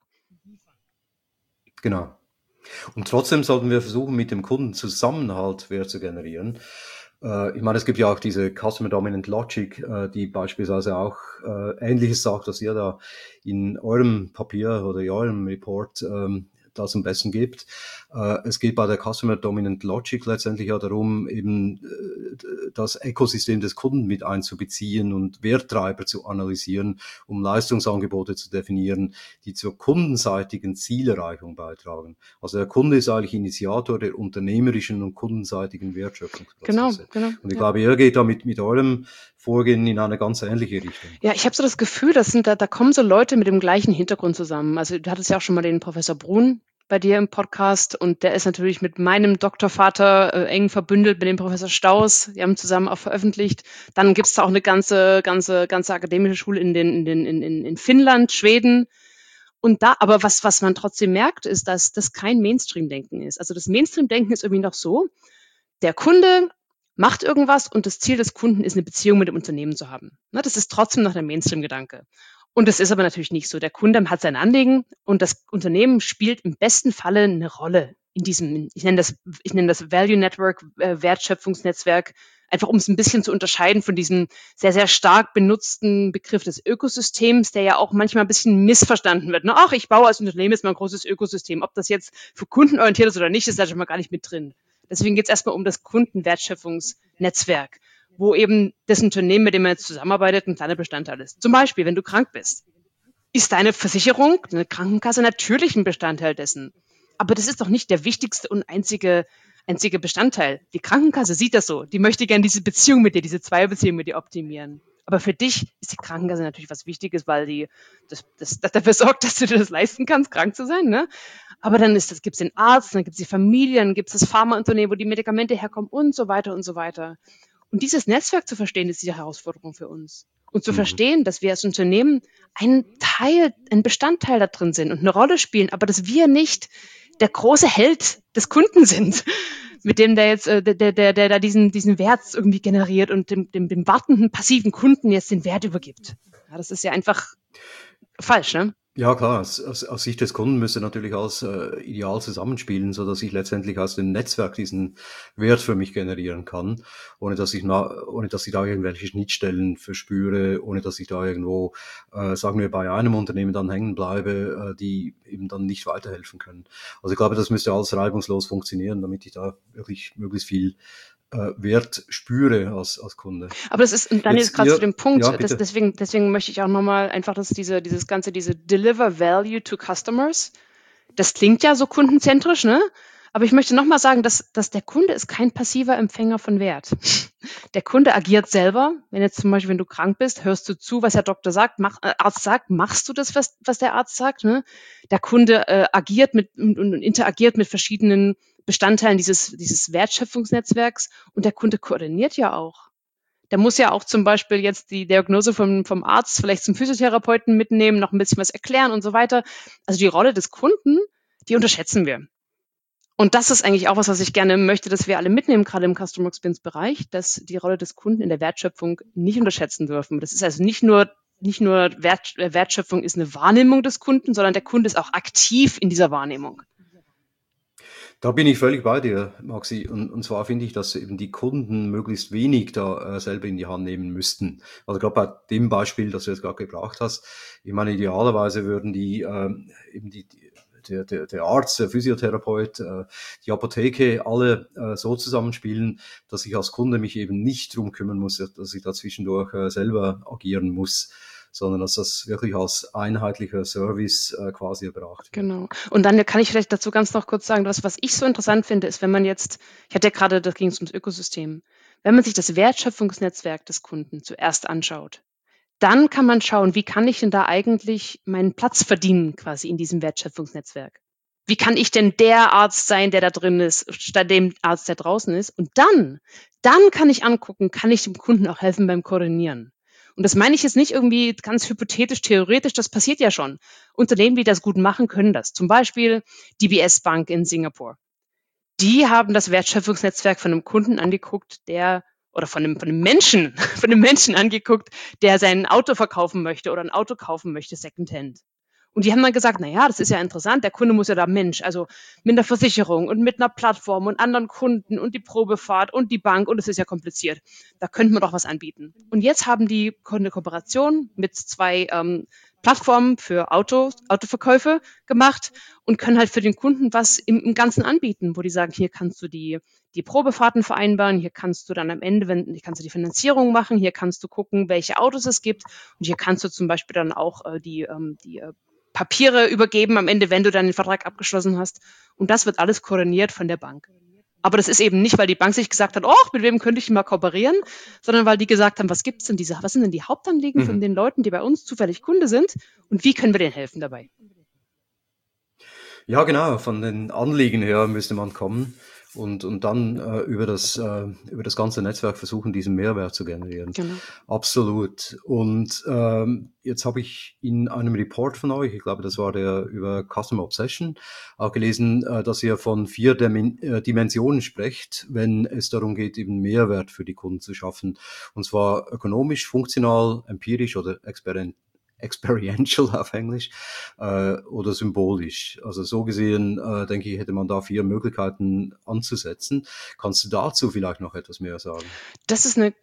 Speaker 1: Genau. Und trotzdem sollten wir versuchen, mit dem Kunden Zusammenhalt Wert zu generieren. Äh, ich meine, es gibt ja auch diese Customer Dominant Logic, äh, die beispielsweise auch äh, Ähnliches sagt, dass ihr da in eurem Papier oder in eurem Report ähm, das am besten gibt. Äh, es geht bei der Customer Dominant Logic letztendlich ja darum, eben äh, das Ökosystem des Kunden mit einzubeziehen und Werttreiber zu analysieren, um Leistungsangebote zu definieren, die zur kundenseitigen Zielerreichung beitragen. Also der Kunde ist eigentlich Initiator der unternehmerischen und kundenseitigen
Speaker 2: Genau,
Speaker 1: Wertschöpfungsprozesse.
Speaker 2: genau.
Speaker 1: Und ich
Speaker 2: Ja.
Speaker 1: glaube, ihr geht da mit, mit eurem Vorgehen in eine ganz ähnliche Richtung.
Speaker 2: Ja, ich habe so das Gefühl, das sind da, da kommen so Leute mit dem gleichen Hintergrund zusammen. Also du hattest ja auch schon mal den Professor Brun bei dir im Podcast und der ist natürlich mit meinem Doktorvater äh, eng verbündelt, mit dem Professor Staus. Die haben zusammen auch veröffentlicht. Dann gibt's da auch eine ganze, ganze, ganze akademische Schule in den, in den, in, in, in Finnland, Schweden. Und da, aber was, was man trotzdem merkt, ist, dass das kein Mainstream-Denken ist. Also das Mainstream-Denken ist irgendwie noch so, der Kunde macht irgendwas und das Ziel des Kunden ist, eine Beziehung mit dem Unternehmen zu haben. Ne, das ist trotzdem noch der Mainstream-Gedanke. Und das ist aber natürlich nicht so. Der Kunde hat sein Anliegen und das Unternehmen spielt im besten Falle eine Rolle in diesem, ich nenne das, ich nenne das Value Network, äh, Wertschöpfungsnetzwerk, einfach um es ein bisschen zu unterscheiden von diesem sehr, sehr stark benutzten Begriff des Ökosystems, der ja auch manchmal ein bisschen missverstanden wird. Ne? Ach, ich baue als Unternehmen jetzt mal ein großes Ökosystem. Ob das jetzt für Kunden orientiert ist oder nicht, ist da schon mal gar nicht mit drin. Deswegen geht es erstmal um das Kundenwertschöpfungsnetzwerk, wo eben das Unternehmen, mit dem man jetzt zusammenarbeitet, ein kleiner Bestandteil ist. Zum Beispiel, wenn du krank bist, ist deine Versicherung, eine Krankenkasse natürlich ein Bestandteil dessen. Aber das ist doch nicht der wichtigste und einzige, einzige Bestandteil. Die Krankenkasse sieht das so. Die möchte gerne diese Beziehung mit dir, diese Zweierbeziehung mit dir optimieren. Aber für dich ist die Krankenkasse natürlich was Wichtiges, weil die das, das, das dafür sorgt, dass du dir das leisten kannst, krank zu sein. Ne? Aber dann ist das, gibt's den Arzt, dann gibt's die Familie, dann gibt's das Pharmaunternehmen, wo die Medikamente herkommen und so weiter und so weiter. Und dieses Netzwerk zu verstehen, ist die Herausforderung für uns. Und zu
Speaker 1: Mhm.
Speaker 2: verstehen, dass wir als Unternehmen ein Teil, ein Bestandteil da drin sind und eine Rolle spielen, aber dass wir nicht der große Held des Kunden sind, mit dem der jetzt, äh, der, der, der, der da diesen, diesen Wert irgendwie generiert und dem, dem, dem wartenden, passiven Kunden jetzt den Wert übergibt. Ja, das ist ja einfach falsch, ne?
Speaker 1: Ja klar, aus, aus, aus Sicht des Kunden müsste natürlich alles äh, ideal zusammenspielen, so dass ich letztendlich aus dem Netzwerk diesen Wert für mich generieren kann, ohne dass ich na, ohne dass ich da irgendwelche Schnittstellen verspüre, ohne dass ich da irgendwo, äh, sagen wir, bei einem Unternehmen dann hängen bleibe, äh, die eben dann nicht weiterhelfen können. Also ich glaube, das müsste alles reibungslos funktionieren, damit ich da wirklich möglichst viel äh, Wert spüre als, als Kunde.
Speaker 2: Aber das ist, und dann jetzt
Speaker 1: Jetzt
Speaker 2: gerade zu
Speaker 1: ihr,
Speaker 2: dem Punkt,
Speaker 1: ja
Speaker 2: das,
Speaker 1: bitte.
Speaker 2: deswegen, deswegen möchte ich auch nochmal einfach, dass diese, dieses ganze, diese Deliver Value to Customers, das klingt ja so kundenzentrisch, ne? Aber ich möchte nochmal sagen, dass, dass der Kunde ist kein passiver Empfänger von Wert. Der Kunde agiert selber. Wenn jetzt zum Beispiel, wenn du krank bist, hörst du zu, was der Doktor sagt, mach, äh, Arzt sagt, machst du das, was, was der Arzt sagt, ne? Der Kunde äh, agiert mit und, und interagiert mit verschiedenen Bestandteilen dieses, dieses Wertschöpfungsnetzwerks und der Kunde koordiniert ja auch. Der muss ja auch zum Beispiel jetzt die Diagnose vom, vom Arzt vielleicht zum Physiotherapeuten mitnehmen, noch ein bisschen was erklären und so weiter. Also die Rolle des Kunden, die unterschätzen wir. Und das ist eigentlich auch was, was ich gerne möchte, dass wir alle mitnehmen, gerade im Customer Experience Bereich, dass die Rolle des Kunden in der Wertschöpfung nicht unterschätzen dürfen. Das ist also nicht nur, nicht nur Wert, Wertschöpfung ist eine Wahrnehmung des Kunden, sondern der Kunde ist auch aktiv in dieser Wahrnehmung.
Speaker 1: Da bin ich völlig bei dir, Maxi. Und, und zwar finde ich, dass eben die Kunden möglichst wenig da äh, selber in die Hand nehmen müssten. Also gerade bei dem Beispiel, das du jetzt gerade gebracht hast, ich meine, idealerweise würden die ähm, eben die, die der, der, der Arzt, der Physiotherapeut, äh, die Apotheke, alle äh, so zusammenspielen, dass ich als Kunde mich eben nicht drum kümmern muss, dass ich da zwischendurch äh, selber agieren muss, sondern dass das wirklich als einheitlicher Service äh, quasi erbracht wird.
Speaker 2: Genau. Und dann kann ich vielleicht dazu ganz noch kurz sagen, das, was ich so interessant finde, ist, wenn man jetzt, ich hatte ja gerade, da ging es ums Ökosystem, wenn man sich das Wertschöpfungsnetzwerk des Kunden zuerst anschaut, dann kann man schauen, wie kann ich denn da eigentlich meinen Platz verdienen quasi in diesem Wertschöpfungsnetzwerk? Wie kann ich denn der Arzt sein, der da drin ist, statt dem Arzt, der draußen ist? Und dann, dann kann ich angucken, kann ich dem Kunden auch helfen beim Koordinieren? Und das meine ich jetzt nicht irgendwie ganz hypothetisch, theoretisch, das passiert ja schon. Unternehmen, die das gut machen, können das. Zum Beispiel D B S Bank in Singapur. Die haben das Wertschöpfungsnetzwerk von einem Kunden angeguckt, der oder von einem, von einem Menschen, von einem Menschen angeguckt, der sein Auto verkaufen möchte oder ein Auto kaufen möchte, Secondhand. Und die haben dann gesagt, na ja, das ist ja interessant, der Kunde muss ja da Mensch, also mit einer Versicherung und mit einer Plattform und anderen Kunden und die Probefahrt und die Bank und es ist ja kompliziert. Da könnte man doch was anbieten. Und jetzt haben die eine Kooperation mit zwei ähm, Plattformen für Autos, Autoverkäufe gemacht und können halt für den Kunden was im, im Ganzen anbieten, wo die sagen, hier kannst du die, die Probefahrten vereinbaren, hier kannst du dann am Ende, wenn, hier kannst du die Finanzierung machen, hier kannst du gucken, welche Autos es gibt und hier kannst du zum Beispiel dann auch äh, die, ähm, die äh, Papiere übergeben am Ende, wenn du dann den Vertrag abgeschlossen hast. Und das wird alles koordiniert von der Bank. Aber das ist eben nicht, weil die Bank sich gesagt hat, oh, mit wem könnte ich mal kooperieren, sondern weil die gesagt haben, was gibt's denn diese, was sind denn die Hauptanliegen von
Speaker 1: Mhm.
Speaker 2: den Leuten, die bei uns zufällig Kunde sind und wie können wir denen helfen dabei?
Speaker 1: Ja, genau, von den Anliegen her müsste man kommen und, und dann äh, über das, äh, über das ganze Netzwerk versuchen, diesen Mehrwert zu generieren.
Speaker 2: Genau.
Speaker 1: Absolut. Und ähm, jetzt habe ich in einem Report von euch, ich glaube, das war der über Customer Obsession, auch gelesen, äh, dass ihr von vier Dim- äh, Dimensionen sprecht, wenn es darum geht, eben Mehrwert für die Kunden zu schaffen. Und zwar ökonomisch, funktional, empirisch oder experiment experiential auf Englisch, äh, oder symbolisch. Also so gesehen, äh, denke ich, hätte man da vier Möglichkeiten anzusetzen. Kannst du dazu vielleicht noch etwas mehr sagen?
Speaker 2: Das ist eine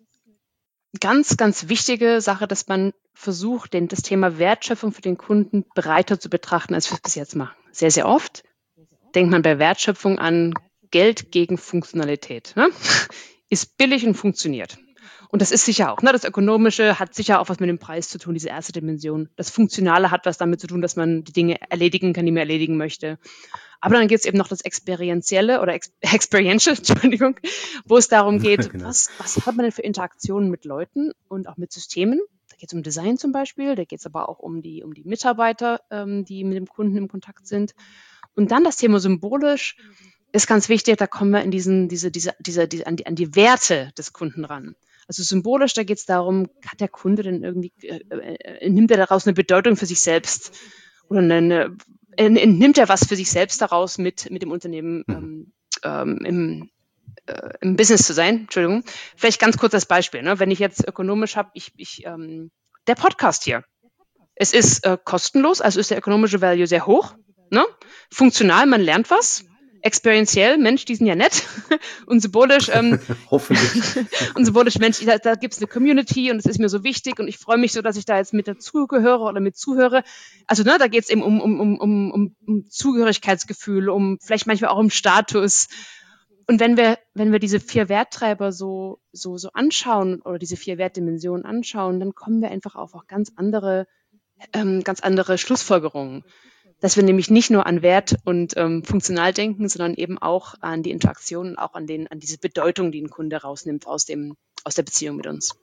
Speaker 2: ganz, ganz wichtige Sache, dass man versucht, den, das Thema Wertschöpfung für den Kunden breiter zu betrachten, als wir es bis jetzt machen. Sehr, sehr oft denkt man bei Wertschöpfung an Geld gegen Funktionalität. Ne? Ist billig und funktioniert. Und das ist sicher auch. Ne? Das Ökonomische hat sicher auch was mit dem Preis zu tun, diese erste Dimension. Das Funktionale hat was damit zu tun, dass man die Dinge erledigen kann, die man erledigen möchte. Aber dann gibt es eben noch das Experientielle oder Ex Experiential, Entschuldigung, wo es darum geht,
Speaker 1: Genau.
Speaker 2: was, was hat man denn für Interaktionen mit Leuten und auch mit Systemen? Da geht es um Design zum Beispiel, da geht es aber auch um die, um die Mitarbeiter, ähm, die mit dem Kunden im Kontakt sind. Und dann das Thema symbolisch ist ganz wichtig, da kommen wir in diesen, diese, diese, diese, diese an, die, an die Werte des Kunden ran. Also symbolisch, da geht es darum, hat der Kunde denn irgendwie, äh, äh, nimmt er daraus eine Bedeutung für sich selbst oder eine, äh, nimmt er was für sich selbst daraus mit, mit dem Unternehmen ähm, ähm, im, äh, im Business zu sein? Entschuldigung. Vielleicht ganz kurz das Beispiel. Ne? Wenn ich jetzt ökonomisch habe, ich, ich, ähm, der Podcast hier. Es ist äh, kostenlos, also ist der ökonomische Value sehr hoch. Ne? Funktional, man lernt was. Experientiell, Mensch, die sind ja nett. Und symbolisch, ähm,
Speaker 1: Hoffentlich.
Speaker 2: und symbolisch, Mensch, da, da gibt es eine Community und es ist mir so wichtig und ich freue mich so, dass ich da jetzt mit dazugehöre oder mit zuhöre. Also ne, da geht es eben um, um, um, um, um, um Zugehörigkeitsgefühl, um vielleicht manchmal auch um Status. Und wenn wir, wenn wir diese vier Werttreiber so, so, so anschauen oder diese vier Wertdimensionen anschauen, dann kommen wir einfach auf auch ganz andere, ähm, ganz andere Schlussfolgerungen. Dass wir nämlich nicht nur an Wert und ähm, funktional denken, sondern eben auch an die Interaktion und auch an, den, an diese Bedeutung, die ein Kunde rausnimmt aus, dem, aus der Beziehung mit uns.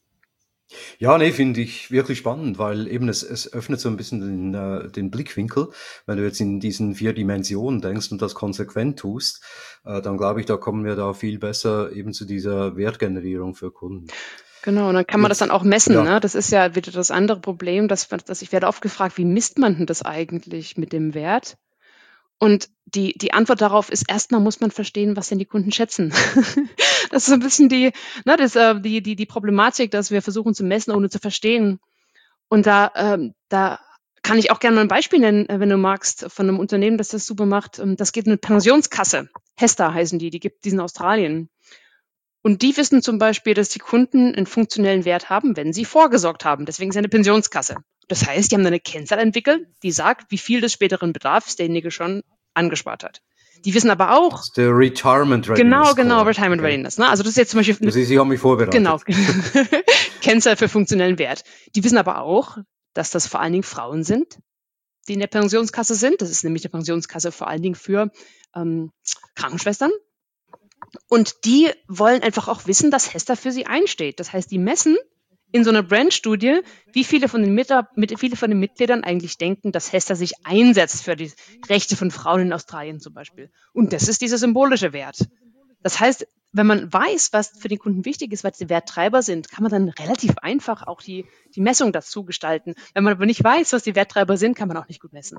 Speaker 1: Ja, nee, finde ich wirklich spannend, weil eben es, es öffnet so ein bisschen den, äh, den Blickwinkel. Wenn du jetzt in diesen vier Dimensionen denkst und das konsequent tust, äh, dann glaube ich, da kommen wir da viel besser eben zu dieser Wertgenerierung für Kunden.
Speaker 2: Genau, und dann kann man das
Speaker 1: Jetzt,
Speaker 2: dann auch messen.
Speaker 1: ja,
Speaker 2: Ne? Das ist ja wieder das andere Problem, dass, dass ich werde oft gefragt, wie misst man denn das eigentlich mit dem Wert? Und die, die Antwort darauf ist, erstmal muss man verstehen, was denn die Kunden schätzen. Das ist so ein bisschen die, ne, das, äh, die, die, die Problematik, dass wir versuchen zu messen, ohne zu verstehen. Und da, ähm, da kann ich auch gerne mal ein Beispiel nennen, äh, wenn du magst, von einem Unternehmen, das das super macht. Ähm, Das geht eine Pensionskasse. Hester heißen die, die gibt die in Australien. Und die wissen zum Beispiel, dass die Kunden einen funktionellen Wert haben, wenn sie vorgesorgt haben. Deswegen ist es eine Pensionskasse. Das heißt, die haben eine Kennzahl entwickelt, die sagt, wie viel des späteren Bedarfs derjenige schon angespart hat. Die wissen aber auch,
Speaker 1: Das ist der Retirement Readiness
Speaker 2: genau, genau,
Speaker 1: Score.
Speaker 2: Retirement
Speaker 1: Okay.
Speaker 2: Readiness. Ne? Also das ist jetzt zum Beispiel
Speaker 1: Du
Speaker 2: eine,
Speaker 1: siehst, ich habe mich
Speaker 2: genau,
Speaker 1: vorbereitet.
Speaker 2: Kennzahl für funktionellen Wert. Die wissen aber auch, dass das vor allen Dingen Frauen sind, die in der Pensionskasse sind. Das ist nämlich eine Pensionskasse vor allen Dingen für ähm, Krankenschwestern. Und die wollen einfach auch wissen, dass Hester für sie einsteht. Das heißt, die messen in so einer Brand-Studie, wie viele von den, Mitar- mit, viele von den Mitgliedern eigentlich denken, dass Hester sich einsetzt für die Rechte von Frauen in Australien zum Beispiel. Und das ist dieser symbolische Wert. Das heißt, wenn man weiß, was für den Kunden wichtig ist, was die Werttreiber sind, kann man dann relativ einfach auch die, die Messung dazu gestalten. Wenn man aber nicht weiß, was die Werttreiber sind, kann man auch nicht gut messen.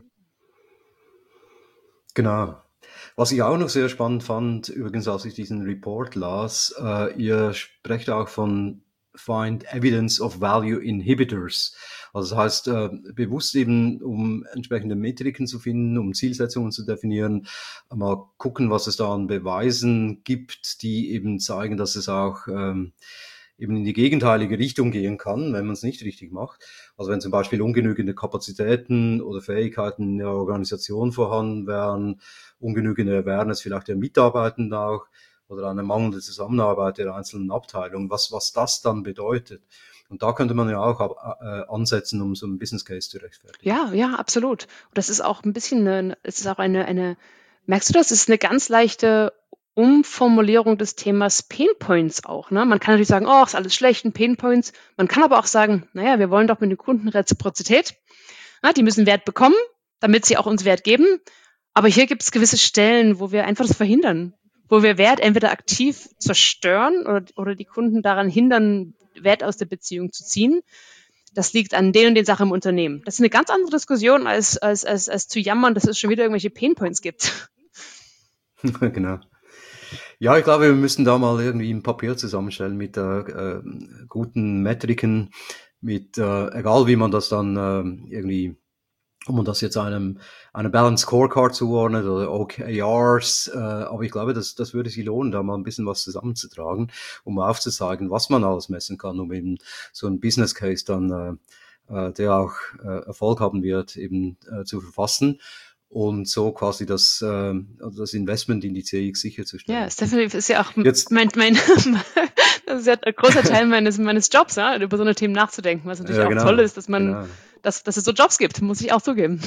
Speaker 1: Genau. Was ich auch noch sehr spannend fand, übrigens, als ich diesen Report las, äh, ihr sprecht auch von Find Evidence of Value Inhibitors. Also das heißt, äh, bewusst eben, um entsprechende Metriken zu finden, um Zielsetzungen zu definieren, mal gucken, was es da an Beweisen gibt, die eben zeigen, dass es auch ähm, eben in die gegenteilige Richtung gehen kann, wenn man es nicht richtig macht. Also wenn zum Beispiel ungenügende Kapazitäten oder Fähigkeiten in der Organisation vorhanden wären, ungenügende Awareness vielleicht der Mitarbeitenden auch oder eine mangelnde Zusammenarbeit der einzelnen Abteilungen, was, was das dann bedeutet. Und da könnte man ja auch äh, ansetzen, um so einen Business Case zu rechtfertigen.
Speaker 2: Ja, ja, absolut. Und das ist auch ein bisschen eine, es ist auch eine, eine, merkst du das? Es ist eine ganz leichte Umformulierung des Themas Pain Points auch. Ne? Man kann natürlich sagen, oh, ist alles schlecht, ein Pain Points. Man kann aber auch sagen, naja, wir wollen doch mit den Kunden Reziprozität. Ja, die müssen Wert bekommen, damit sie auch uns Wert geben. Aber hier gibt es gewisse Stellen, wo wir einfach das verhindern, wo wir Wert entweder aktiv zerstören oder, oder die Kunden daran hindern, Wert aus der Beziehung zu ziehen. Das liegt an den und den Sachen im Unternehmen. Das ist eine ganz andere Diskussion, als, als, als, als zu jammern, dass es schon wieder irgendwelche Painpoints gibt.
Speaker 1: Genau. Ja, ich glaube, wir müssen da mal irgendwie ein Papier zusammenstellen mit äh, äh, guten Metriken, mit, äh, egal wie man das dann äh, irgendwie, ob man das jetzt einem einer Balanced Scorecard zuordnet oder O K Rs, äh, aber ich glaube, das, das würde sich lohnen, da mal ein bisschen was zusammenzutragen, um aufzuzeigen, was man alles messen kann, um eben so ein Business Case dann, äh, der auch äh, Erfolg haben wird, eben äh, zu verfassen. Und so quasi das, äh, das Investment in die C X sicherzustellen.
Speaker 2: Ja, Stephanie ist ja auch
Speaker 1: Jetzt,
Speaker 2: mein, mein das ist ja ein großer Teil meines, meines Jobs, ja, über so eine Themen nachzudenken, was natürlich
Speaker 1: ja,
Speaker 2: auch toll
Speaker 1: genau,
Speaker 2: ist, dass man,
Speaker 1: genau.
Speaker 2: dass, dass es so Jobs gibt, muss ich auch zugeben.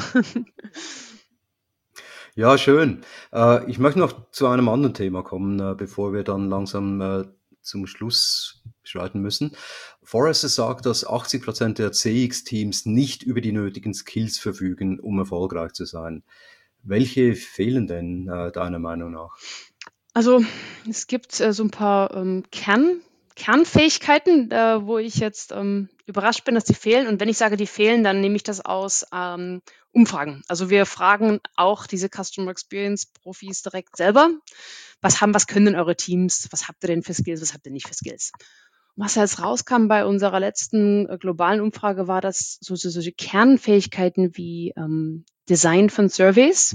Speaker 1: Ja, schön. Äh, ich möchte noch zu einem anderen Thema kommen, äh, bevor wir dann langsam äh, zum Schluss schreiten müssen. Forrester sagt, dass achtzig Prozent der C X-Teams nicht über die nötigen Skills verfügen, um erfolgreich zu sein. Welche fehlen denn äh, deiner Meinung nach?
Speaker 2: Also es gibt äh, so ein paar ähm, Kern, Kernfähigkeiten, äh, wo ich jetzt ähm, überrascht bin, dass die fehlen. Und wenn ich sage, die fehlen, dann nehme ich das aus ähm, Umfragen. Also wir fragen auch diese Customer Experience Profis direkt selber. Was haben, was können denn eure Teams? Was habt ihr denn für Skills? Was habt ihr nicht für Skills? Und was jetzt rauskam bei unserer letzten äh, globalen Umfrage war, dass so, so solche Kernfähigkeiten wie ähm, Design von Surveys,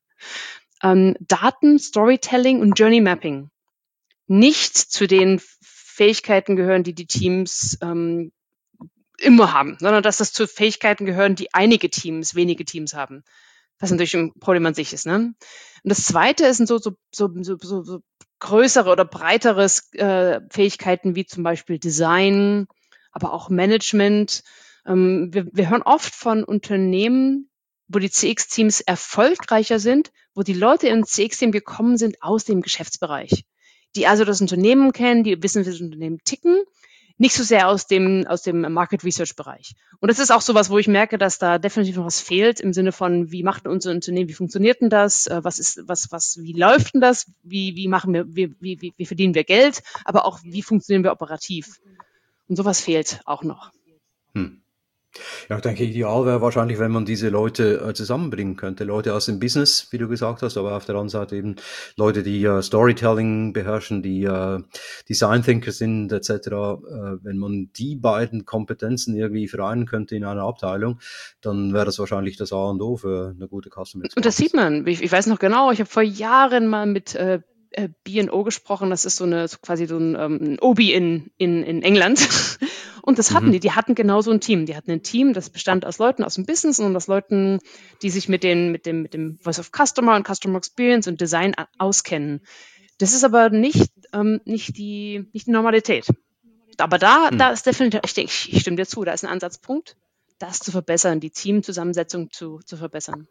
Speaker 2: ähm, Daten, Storytelling und Journey Mapping nicht zu den Fähigkeiten gehören, die die Teams ähm, immer haben, sondern dass das zu Fähigkeiten gehören, die einige Teams, wenige Teams haben. Was natürlich ein Problem an sich ist. Ne? Und das Zweite sind so, so, so, so, so, so größere oder breitere äh, Fähigkeiten wie zum Beispiel Design, aber auch Management. Ähm, wir, wir hören oft von Unternehmen, wo die C X-Teams erfolgreicher sind, wo die Leute ins C X-Team gekommen sind aus dem Geschäftsbereich. Die also das Unternehmen kennen, die wissen, wie das Unternehmen ticken, nicht so sehr aus dem, aus dem Market Research Bereich. Und das ist auch sowas, wo ich merke, dass da definitiv noch was fehlt im Sinne von, wie macht unser Unternehmen, wie funktioniert denn das, äh, was ist, was, was, wie läuft denn das, wie, wie machen wir, wie, wie, wie, wie verdienen wir Geld, aber auch, wie funktionieren wir operativ. Und sowas fehlt auch noch.
Speaker 1: Hm. Ja, ich denke, ideal wäre wahrscheinlich, wenn man diese Leute äh, zusammenbringen könnte. Leute aus dem Business, wie du gesagt hast, aber auf der anderen Seite eben Leute, die äh, Storytelling beherrschen, die äh, Design Thinker sind, et cetera. Äh, wenn man die beiden Kompetenzen irgendwie vereinen könnte in einer Abteilung, dann wäre das wahrscheinlich das A und O für eine gute Customer
Speaker 2: Und das sieht
Speaker 1: Experience.
Speaker 2: man. Ich, ich weiß noch genau, ich habe vor Jahren mal mit äh, B und O gesprochen. Das ist so eine so quasi so ein, ähm, ein Obi in, in, in England. Und das hatten
Speaker 1: Mhm.
Speaker 2: die. Die hatten genauso ein Team. Die hatten ein Team, das bestand aus Leuten aus dem Business und aus Leuten, die sich mit, den, mit, dem, mit dem Voice of Customer und Customer Experience und Design a- auskennen. Das ist aber nicht, ähm, nicht, die, nicht die Normalität. Aber da, da
Speaker 1: Mhm.
Speaker 2: ist definitiv, ich denke, ich, ich stimme dir zu, da ist ein Ansatzpunkt, das zu verbessern, die Teamzusammensetzung zu, zu verbessern.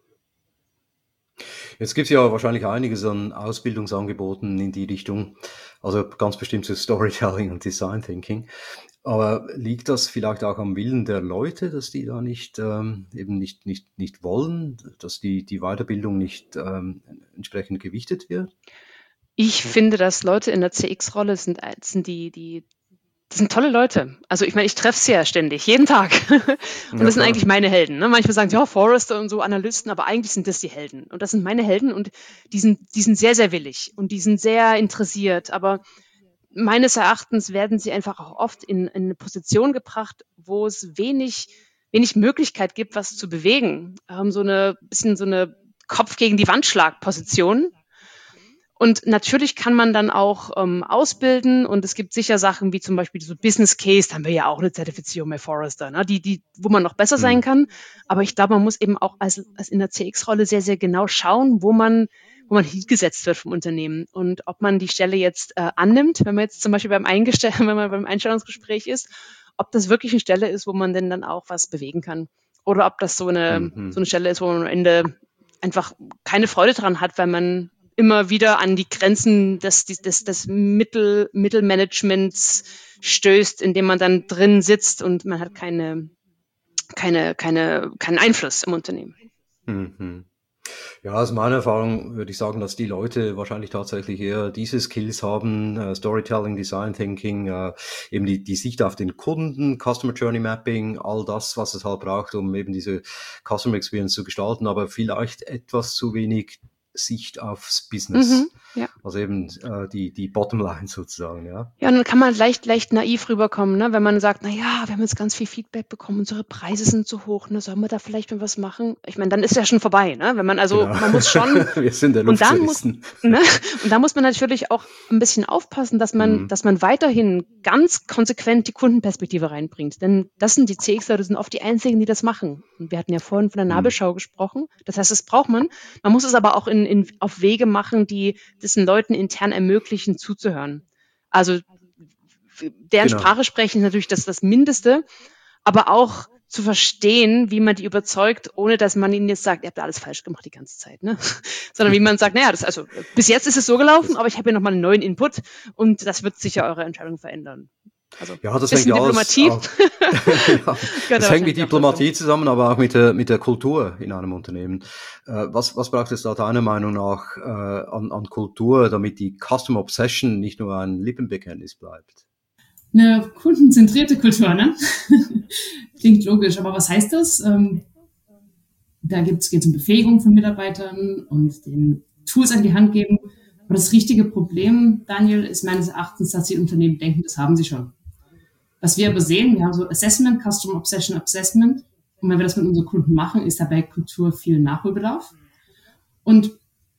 Speaker 1: Jetzt gibt es ja wahrscheinlich einiges an Ausbildungsangeboten in die Richtung, also ganz bestimmt zu Storytelling und Design Thinking. Aber liegt das vielleicht auch am Willen der Leute, dass die da nicht ähm, eben nicht, nicht, nicht wollen, dass die, die Weiterbildung nicht ähm, entsprechend gewichtet wird?
Speaker 2: Ich finde, dass Leute in der C X-Rolle sind, sind die, die, das sind tolle Leute. Also ich meine, ich treffe sie ja ständig, jeden Tag. Und
Speaker 1: Ja,
Speaker 2: das sind
Speaker 1: klar.
Speaker 2: eigentlich meine Helden. Ne? Manchmal sagen sie, ja, Forrester und so Analysten, aber eigentlich sind das die Helden. Und das sind meine Helden und die sind, die sind sehr, sehr willig und die sind sehr interessiert. Aber meines Erachtens werden sie einfach auch oft in, in eine Position gebracht, wo es wenig, wenig Möglichkeit gibt, was zu bewegen. Ähm, so eine bisschen so eine Kopf gegen die Wand Schlag-Position. Und natürlich kann man dann auch ähm, ausbilden und es gibt sicher Sachen wie zum Beispiel so Business Case, da haben wir ja auch eine Zertifizierung bei Forrester, ne? die, die, wo man noch besser sein
Speaker 1: Mhm.
Speaker 2: kann. Aber ich glaube, man muss eben auch als, als in der C X-Rolle sehr, sehr genau schauen, wo man, wo man hingesetzt wird vom Unternehmen und ob man die Stelle jetzt äh, annimmt, wenn man jetzt zum Beispiel beim, Eingestell wenn man beim Einstellungsgespräch ist, ob das wirklich eine Stelle ist, wo man denn dann auch was bewegen kann. Oder ob das so eine, so
Speaker 1: Mhm.
Speaker 2: eine Stelle ist, wo man am Ende einfach keine Freude dran hat, weil man immer wieder an die Grenzen des, des, des Mittel, Mittelmanagements stößt, indem man dann drin sitzt und man hat keine, keine, keine, keinen Einfluss im Unternehmen.
Speaker 1: Mhm. Ja, aus meiner Erfahrung würde ich sagen, dass die Leute wahrscheinlich tatsächlich eher diese Skills haben, äh, Storytelling, Design Thinking, äh, eben die, die Sicht auf den Kunden, Customer Journey Mapping, all das, was es halt braucht, um eben diese Customer Experience zu gestalten, aber vielleicht etwas zu wenig Sicht aufs
Speaker 2: Mhm,
Speaker 1: Business.
Speaker 2: ja.
Speaker 1: Also eben äh, die, die Bottomline sozusagen, ja.
Speaker 2: Ja, und dann kann man leicht, leicht naiv rüberkommen, ne? Wenn man sagt, na ja, wir haben jetzt ganz viel Feedback bekommen, unsere Preise sind zu hoch, ne? Sollen wir da vielleicht mal was machen? Ich meine, dann ist ja schon vorbei, ne? Wenn man also,
Speaker 1: Genau.
Speaker 2: man muss schon,
Speaker 1: Wir sind der
Speaker 2: und
Speaker 1: Luft
Speaker 2: dann muss,
Speaker 1: zerrissen.
Speaker 2: ne? Und da muss man natürlich auch ein bisschen aufpassen, dass man,
Speaker 1: Mhm.
Speaker 2: dass man weiterhin ganz konsequent die Kundenperspektive reinbringt. Denn das sind die C X-Leute, sind oft die einzigen, die das machen. Und wir hatten ja vorhin von der
Speaker 1: Mhm.
Speaker 2: Nabelschau gesprochen. Das heißt, das braucht man. Man muss es aber auch in, in, auf Wege machen, die das den Leuten intern ermöglichen, zuzuhören. Also deren
Speaker 1: Genau.
Speaker 2: Sprache sprechen ist natürlich das, das Mindeste, aber auch zu verstehen, wie man die überzeugt, ohne dass man ihnen jetzt sagt, ihr habt alles falsch gemacht die ganze Zeit, ne? Sondern wie man sagt, naja, das, also bis jetzt ist es so gelaufen,
Speaker 1: Das,
Speaker 2: aber ich habe hier nochmal einen neuen Input und das wird sicher eure Entscheidung verändern. Also
Speaker 1: ja, das hängt
Speaker 2: bisschen
Speaker 1: ja alles
Speaker 2: Diplomatie
Speaker 1: auch, ja,
Speaker 2: gehört da
Speaker 1: das hängt mit
Speaker 2: wahrscheinlich auch dazu.
Speaker 1: Diplomatie zusammen, aber auch mit der, mit der Kultur in einem Unternehmen. Äh, was, was braucht es da deiner Meinung nach äh, an, an Kultur, damit die Customer Obsession nicht nur ein Lippenbekenntnis bleibt?
Speaker 3: Eine kundenzentrierte Kultur, ne? Klingt logisch, aber was heißt das? Ähm, da geht es um Befähigung von Mitarbeitern und den Tools an die Hand geben. Aber das richtige Problem, Daniel, ist meines Erachtens, dass die Unternehmen denken, das haben sie schon. Was wir aber sehen, wir haben so Assessment, Customer Obsession Assessment. Und wenn wir das mit unseren Kunden machen, ist dabei Kultur viel Nachholbedarf. Und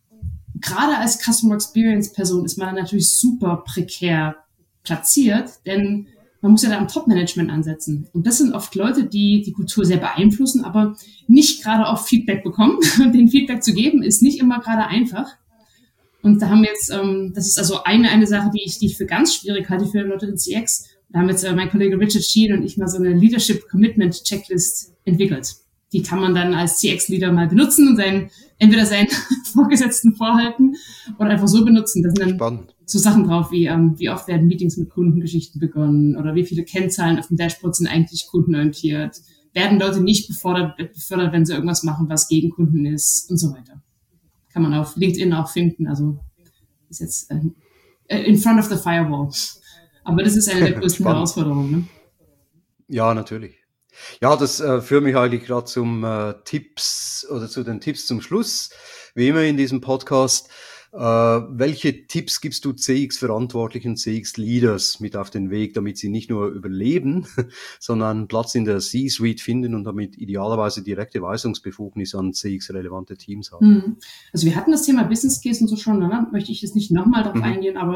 Speaker 3: gerade als Customer Experience Person ist man dann natürlich super prekär platziert, denn man muss ja da am Top-Management ansetzen. Und das sind oft Leute, die die Kultur sehr beeinflussen, aber nicht gerade auch Feedback bekommen. Und den Feedback zu geben, ist nicht immer gerade einfach. Und da haben wir jetzt, ähm, das ist also eine, eine Sache, die ich, die ich für ganz schwierig halte für Leute in C X. Da haben jetzt äh, mein Kollege Richard Sheen und ich mal so eine Leadership Commitment Checklist entwickelt. Die kann man dann als C X-Leader mal benutzen und seinen, entweder seinen Vorgesetzten vorhalten oder einfach so benutzen. Da sind dann
Speaker 1: Spannend.
Speaker 3: so Sachen drauf wie, ähm, wie oft werden Meetings mit Kundengeschichten begonnen oder wie viele Kennzahlen auf dem Dashboard sind eigentlich kundenorientiert. Werden Leute nicht befördert, befördert, wenn sie irgendwas machen, was gegen Kunden ist und so weiter. Kann man auf LinkedIn auch finden. Also ist jetzt äh, in front of the firewall. Aber das ist eine der größten
Speaker 1: Spannend.
Speaker 3: Herausforderungen. Ne?
Speaker 1: Ja, natürlich. Ja, das äh, führt mich eigentlich gerade zum äh, Tipps oder zu den Tipps zum Schluss, wie immer in diesem Podcast. Äh, welche Tipps gibst du C X-Verantwortlichen, C X-Leaders mit auf den Weg, damit sie nicht nur überleben, sondern einen Platz in der C-Suite finden und damit idealerweise direkte Weisungsbefugnis an C X-relevante Teams haben?
Speaker 3: Mhm. Also wir hatten das Thema Business Case und so schon, ne? Möchte ich jetzt nicht nochmal drauf
Speaker 1: Mhm.
Speaker 3: eingehen, aber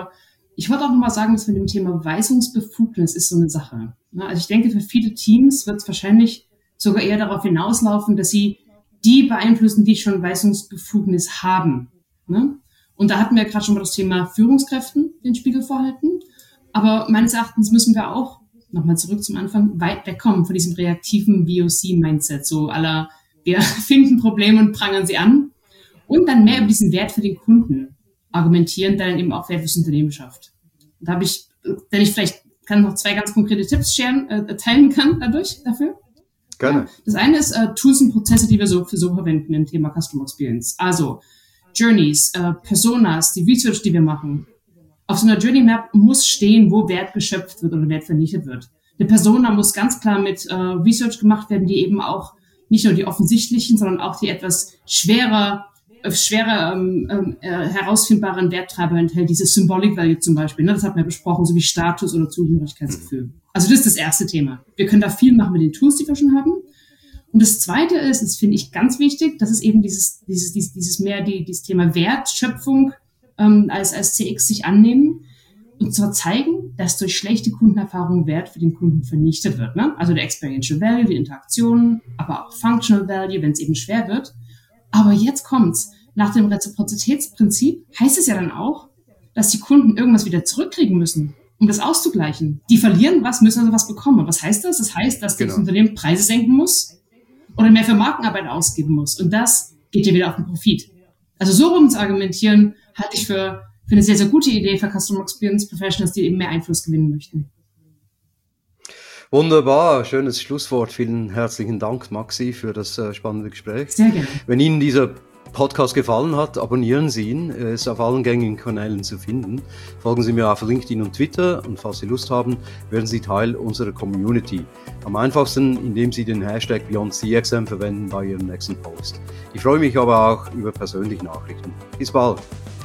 Speaker 3: Ich wollte auch nochmal sagen, dass mit dem Thema Weisungsbefugnis ist so eine Sache. Also ich denke, für viele Teams wird es wahrscheinlich sogar eher darauf hinauslaufen, dass sie die beeinflussen, die schon Weisungsbefugnis haben. Und da hatten wir gerade schon mal das Thema Führungskräften den Spiegel vorhalten. Aber meines Erachtens müssen wir auch, nochmal zurück zum Anfang, weit wegkommen von diesem reaktiven V O C-Mindset, so à la, wir finden Probleme und prangern sie an. Und dann mehr über diesen Wert für den Kunden argumentieren, der dann eben auch Wert fürs Unternehmen schafft. Und da habe ich, wenn ich vielleicht kann noch zwei ganz konkrete Tipps sharen, äh, teilen kann dadurch, dafür.
Speaker 1: Gerne.
Speaker 3: Ja, das eine ist äh, Tools und Prozesse, die wir so für so verwenden im Thema Customer Experience. Also Journeys, äh, Personas, die Research, die wir machen. Auf so einer Journey Map muss stehen, wo Wert geschöpft wird oder Wert vernichtet wird. Eine Persona muss ganz klar mit äh, Research gemacht werden, die eben auch nicht nur die offensichtlichen, sondern auch die etwas schwerer schwerer ähm, äh, herausfindbaren Werttreiber enthält, dieses Symbolic Value zum Beispiel, ne, das hatten wir besprochen, so wie Status oder Zugehörigkeitsgefühl. Also das ist das erste Thema. Wir können da viel machen mit den Tools, die wir schon haben. Und das zweite ist, das finde ich ganz wichtig, das ist eben dieses dieses dieses, dieses mehr die dieses Thema Wertschöpfung ähm, als als C X sich annehmen und zwar zeigen, dass durch schlechte Kundenerfahrung Wert für den Kunden vernichtet wird. Ne? Also der Experiential Value, die Interaktion, aber auch Functional Value, wenn es eben schwer wird. Aber jetzt kommt's. Nach dem Reziprozitätsprinzip heißt es ja dann auch, dass die Kunden irgendwas wieder zurückkriegen müssen, um das auszugleichen. Die verlieren was, müssen also was bekommen. Was heißt das? Das heißt, dass genau. das Unternehmen Preise senken muss oder mehr für Markenarbeit ausgeben muss. Und das geht ja wieder auf den Profit. Also so rum zu argumentieren, halte ich für, für eine sehr, sehr gute Idee für Customer Experience Professionals, die eben mehr Einfluss gewinnen möchten.
Speaker 1: Wunderbar, schönes Schlusswort. Vielen herzlichen Dank, Maxi, für das äh, spannende Gespräch.
Speaker 3: Sehr gerne.
Speaker 1: Wenn Ihnen dieser Podcast gefallen hat, abonnieren Sie ihn. Er ist auf allen gängigen Kanälen zu finden. Folgen Sie mir auf LinkedIn und Twitter und falls Sie Lust haben, werden Sie Teil unserer Community. Am einfachsten, indem Sie den Hashtag BeyondCXM verwenden bei Ihrem nächsten Post. Ich freue mich aber auch über persönliche Nachrichten. Bis bald.